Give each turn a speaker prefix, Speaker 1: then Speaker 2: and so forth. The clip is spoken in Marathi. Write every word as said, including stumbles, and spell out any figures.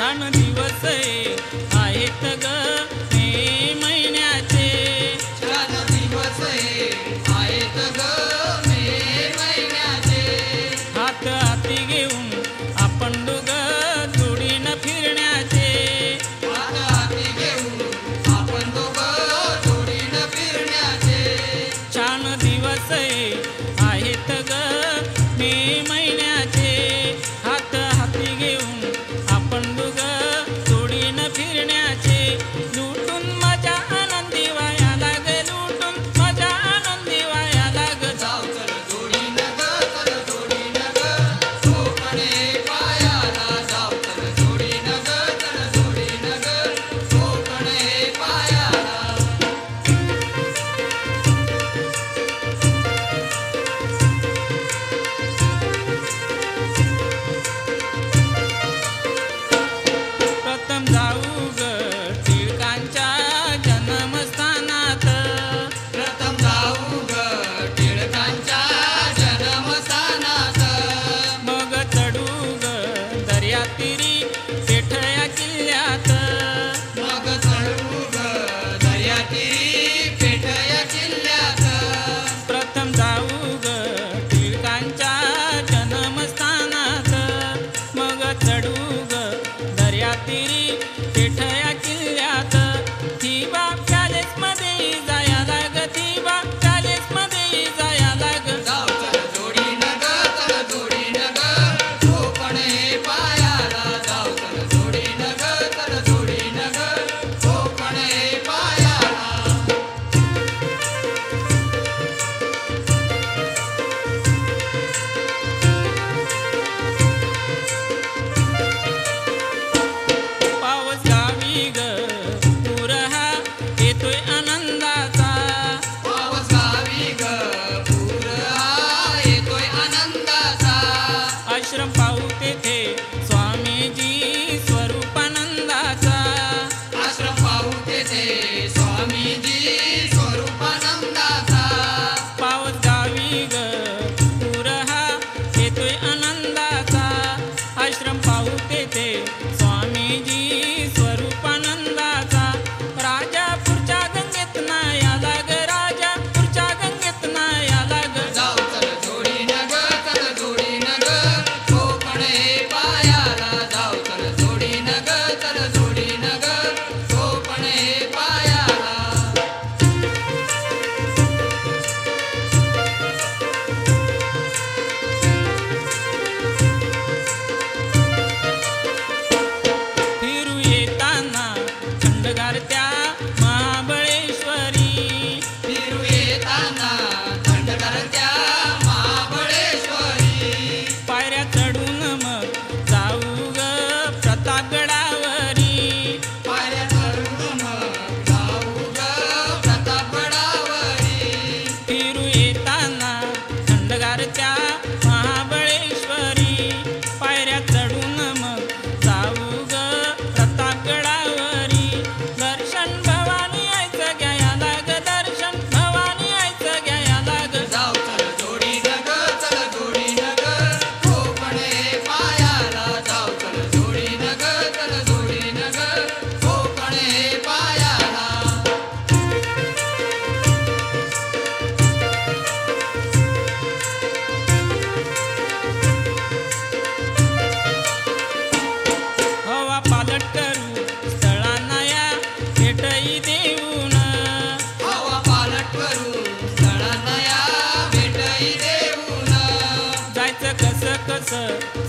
Speaker 1: छान दिवस आहेत ग मे महिन्याचे,
Speaker 2: छान दिवस आहेत ग मे महिन्याचे.
Speaker 1: हात हाती घेऊन आपण दोघ जोडीनं फिरण्याचे,
Speaker 2: हात हाती घेऊन आपण दोघं जोडीनं फिरण्याचे.
Speaker 1: छान दिवस आहेत ग मे महिन्याचे, हात हाती घेऊन आपण दोघ जोडीनं फिरण्याचे. लुटून मजा आनंदी वायाला ग, लुटून मजा आनंदी वायाला ग.
Speaker 2: जाऊ चल जोडीनं ग, चल जोडीनं ग, कोकणे पायाला. जाऊ चल जोडीनं ग, चल जोडीनं ग, कोकणे पायाला.
Speaker 1: प्रथम जाऊ ग टिळकांच्या जन्मस्थानात,
Speaker 2: प्रथम जाऊ ग टिळकांच्या जन्मस्थानात.
Speaker 1: मग चढू ग दर्यातीरी पेठया किल्ल्यात,
Speaker 2: मग चढू ग दर्यातीरी पेठया किल्ल्यात.
Speaker 1: प्रथम जाऊ ग टिळकांच्या जन्मस्थानात, मग चढू ग दर्यातीरी पेठया किल्ल्यात. थिबा पॅलेसमध्ये जायला ग, थिबा पॅलेसमध्ये जायला ग.
Speaker 2: जाऊ चल जोडीनं ग, चल जोडीनं ग, कोकणे पायाला. जाऊ चल जोडीनं ग, चल जोडीनं ग, कोकणे पायाला.
Speaker 1: पावस गावी ग पूर हा येतोय आनंदाचा,
Speaker 2: पावस गावी ग पूर हा येतोय आनंदाचा.
Speaker 1: आश्रम पाहू तेथे स्वामीजी स्वरूपानंदाचा.
Speaker 2: आश्रम पाहू तेथे स्वामीजी स्वरूपानंदाचा.
Speaker 1: पावस गावी ग पूर हा येतोय आनंदाचा, आश्रम पाहू तेथे स्वामीजी स्वरूपानंदाचा. राजापूरच्या गंगेत नायाला ग, राजापूरच्या गंगेत नायाला ग.
Speaker 2: जाऊ चल जोडीनं ग, चल जोडीनं ग, कोकणे पायाला. जाऊ चल जोडीनं ग, चल जोडीनं ग, कोकणे पायाला. फिरू येताना थंडगार त्या महाबळेश्वरी, फिरू येताना थंडगार त्या महाबळेश्वरी.
Speaker 1: पायऱ्या चढून मग जाऊ ग प्रतापगडावरी,
Speaker 2: पायऱ्या चढून मग जाऊ ग प्रतापगडावरी.
Speaker 1: फिरू येताना थंडगार त्या महाबळेश्वरी, पायऱ्या चढून मग जाऊ ग प्रतापगडावरी. दर्शन भवानी आईचं घ्यायला ग, दर्शन भवानी आईचं घ्यायला ग.
Speaker 2: जाऊ चल जोडीनं ग, चल जोडीनं ग, कोकणे पायाला. जाऊ चल जोडीनं ग, चल जोडीनं ग, कोकणे पायाला.
Speaker 1: हवा पालट करू स्थळांना या भेटही देऊन,
Speaker 2: हवा पालट करू स्थळांना या भेटही देऊन.
Speaker 1: जायचं कसं कसं